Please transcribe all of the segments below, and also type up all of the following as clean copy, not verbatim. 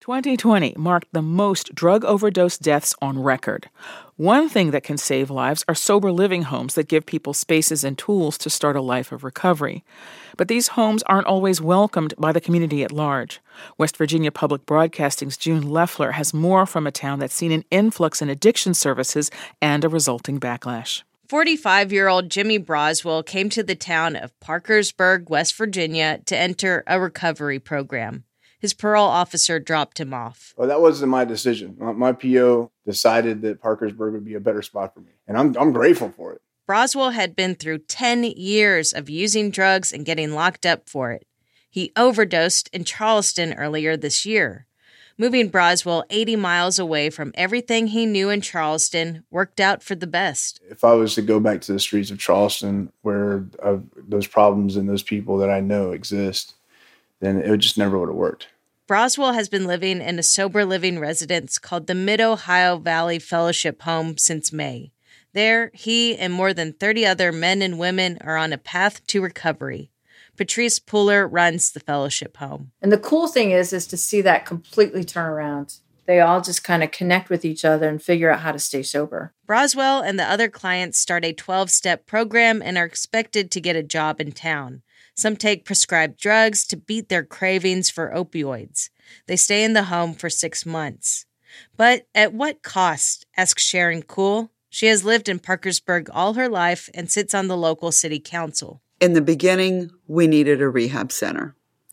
2020 marked the most drug overdose deaths on record. One thing that can save lives are sober living homes that give people spaces and tools to start a life of recovery. But these homes aren't always welcomed by the community at large. West Virginia Public Broadcasting's June Leffler has more from a town that's seen an influx in addiction services and a resulting backlash. 45-year-old Jimmy Broswell came to the town of Parkersburg, West Virginia, to enter a recovery program. His parole officer dropped him off. Well, that wasn't my decision. My PO decided that Parkersburg would be a better spot for me, and I'm grateful for it. Broswell had been through 10 years of using drugs and getting locked up for it. He overdosed in Charleston earlier this year. Moving Broswell 80 miles away from everything he knew in Charleston worked out for the best. If I was to go back to the streets of Charleston where those problems and those people that I know exist, then it just never would have worked. Broswell has been living in a sober living residence called the Mid-Ohio Valley Fellowship Home since May. There, he and more than 30 other men and women are on a path to recovery. Patrice Puller runs the fellowship home. And the cool thing is to see that completely turn around. They all just kind of connect with each other and figure out how to stay sober. Broswell and the other clients start a 12-step program and are expected to get a job in town. Some take prescribed drugs to beat their cravings for opioids. They stay in the home for 6 months. But at what cost, asks Sharon Kuhl. She has lived in Parkersburg all her life and sits on the local city council. In the beginning, we needed a rehab center.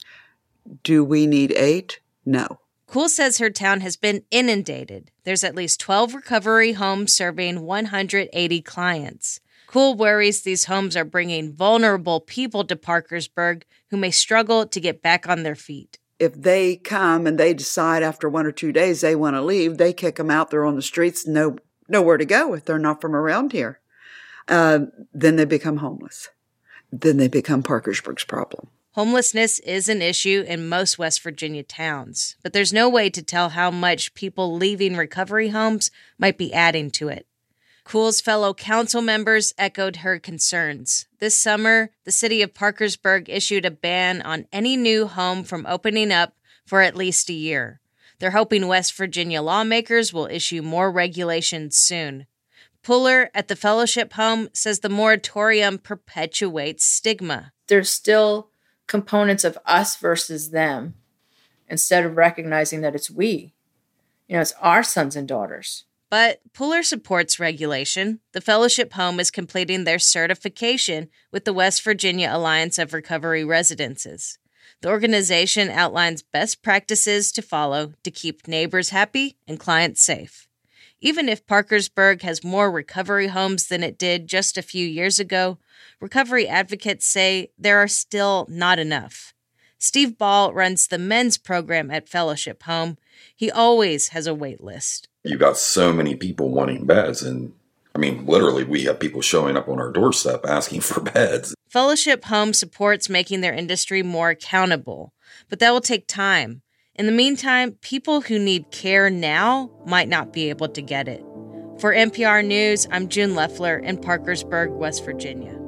Do we need 8? No. Kuhl says her town has been inundated. There's at least 12 recovery homes serving 180 clients. Kuhl worries these homes are bringing vulnerable people to Parkersburg who may struggle to get back on their feet. If they come and they decide after 1 or 2 days they want to leave, they kick them out. They're on the streets, nowhere to go if they're not from around here. Then they become homeless. Then they become Parkersburg's problem. Homelessness is an issue in most West Virginia towns, but there's no way to tell how much people leaving recovery homes might be adding to it. Kuhl's fellow council members echoed her concerns. This summer, the city of Parkersburg issued a ban on any new home from opening up for at least a year. They're hoping West Virginia lawmakers will issue more regulations soon. Puller at the fellowship home says the moratorium perpetuates stigma. There's still components of us versus them instead of recognizing that it's we. It's our sons and daughters. But Puller supports regulation. The fellowship home is completing their certification with the West Virginia Alliance of Recovery Residences. The organization outlines best practices to follow to keep neighbors happy and clients safe. Even if Parkersburg has more recovery homes than it did just a few years ago, recovery advocates say there are still not enough. Steve Ball runs the men's program at Fellowship Home. He always has a wait list. You've got so many people wanting beds, and literally we have people showing up on our doorstep asking for beds. Fellowship Home supports making their industry more accountable, but that will take time. In the meantime, people who need care now might not be able to get it. For NPR News, I'm June Leffler in Parkersburg, West Virginia.